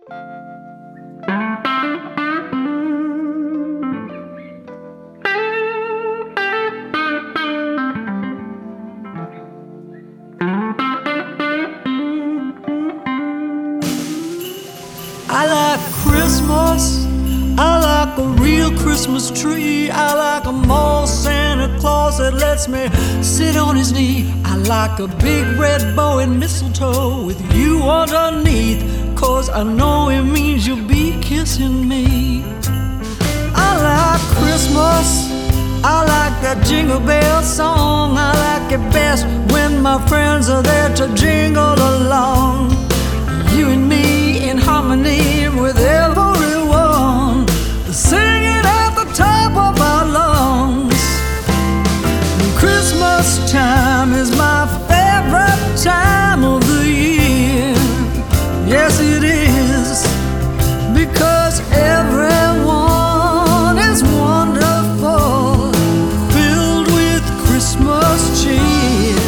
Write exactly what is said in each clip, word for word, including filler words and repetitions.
I like Christmas, I like a real Christmas tree. I like a mall Santa Claus that lets me sit on his knee. I like a big red bow and mistletoe with you underneath, 'cause I know it means you'll be kissing me. I like Christmas, I like that Jingle Bell song. I like it best when my friends are there to jingle along. You and me in harmony with everyone, singing at the top of our lungs. Christmas time is my favorite time of the year. Yes, it is, because everyone is wonderful, filled with Christmas cheer.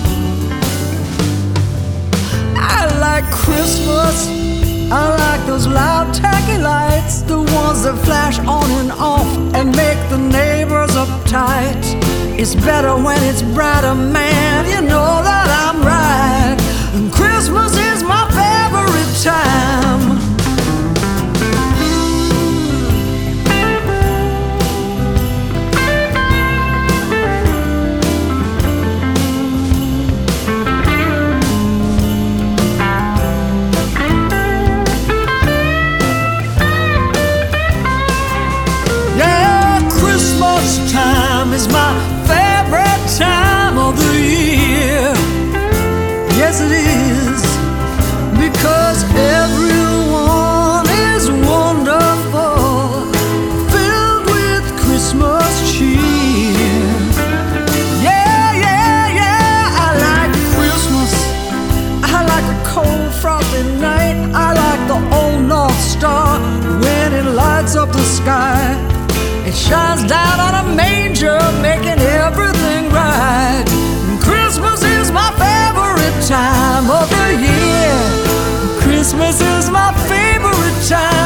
I like Christmas, I like those loud tacky lights, the ones that flash on and off and make the neighbors uptight. It's better when it's brighter, man, you know that I'm right. And Christmas is my favorite time. Time is my favorite time of the year. Yes, it is, because everyone is wonderful, filled with Christmas cheer. Yeah, yeah, yeah, I like Christmas. I like a cold, frosty night. I like the old North Star when it lights up the sky. It shines down on a manger, making everything right. And Christmas is my favorite time of the year. Christmas is my favorite time.